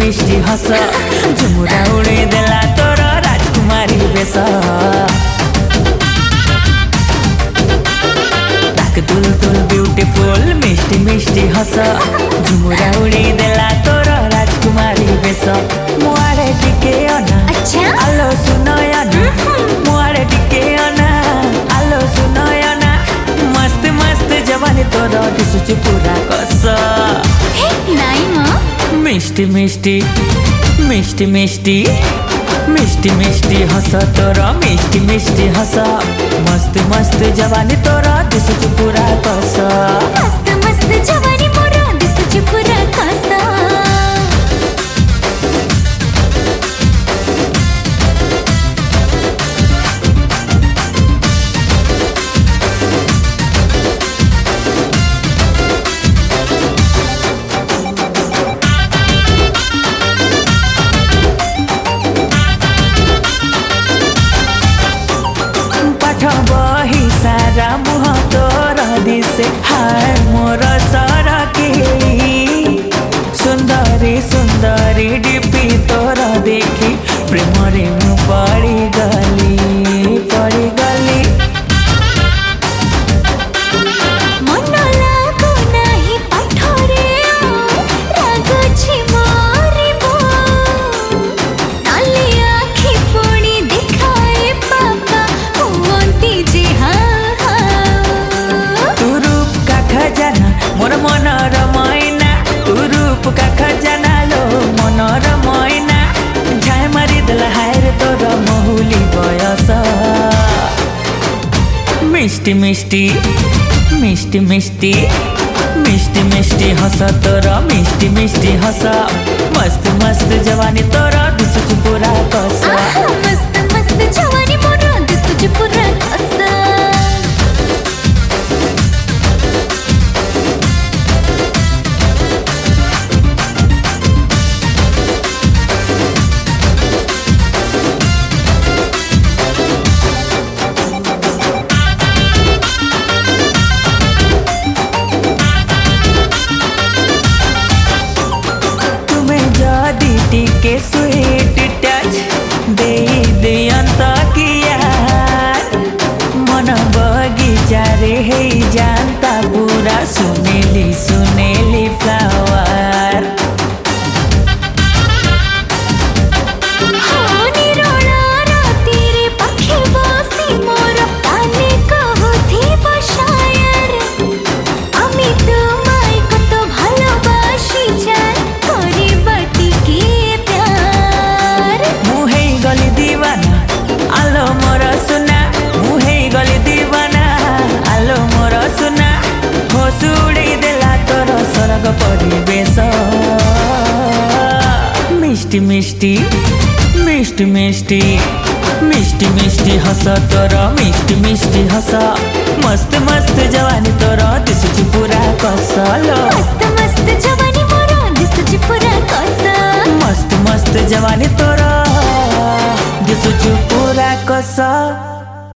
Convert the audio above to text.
मिष्टी हस झुमुरा उड़े देला तोर राजकुमारी बेस ताक तुल तुल ब्यूटीफुल मिष्टी मिष्टी हस झुमुरा उड़े देला तोर राजकुमारी बेस मुआरे टिके अना अच्छा आलो सुनयना मुआरे टिके अना आलो सुनयना मस्त मस्त जवानी तोर दिसुची पूरा कस नाही म मिष्टी मिष्टी मिष्टी मिष्टी मिष्टी मिष्टी हस तोर मिष्टी मिष्टी हस मस्त मस्त जवानी तोर दिसुची पूरा कस मस्त मस्त जवानी मोर दिसुची पूरा कस बही सारा मुह तोर दिसे हाय मोर सरके सुंदरी सुंदरी डिपी तोर देखी प्रेम रे मु पड़ी गली मन लागो नाही पाठरे राग छि मोरिबो काली आखि पुणी दिखाए पापा होंती जे हा तू रूप का खजाना मोर मनर मैना तू रूप का खजाना लो मनर मैना झाय मारी देला हायर तोर महुली बयस मिष्टी मिष्टी मिष्टी मिष्टी मिष्टी मिष्टी हस तोर मिष्टी मिष्टी हस मस्त मस्त जवानी तोर दिसुची पूरा कस मस्त मस्त जवानी मोर दिसुची पूरा कस टिके स्वीट टच दे दियंत किया मन बगीचा रे हे जानता पूरा सुनेली सुनेली फ्लावर परिवेश मिष्टी मिष्टी मिष्टी मिष्टी मिष्टी मिष्टी हस तोर मिष्टी मिष्टी हस मस्त मस्त जवानी तोर दिसुची पूरा कस मस्त मस्त जवानी मोर दिसुची पूरा कस मस्त मस्त जवानी तोर दिसुची पूरा कस।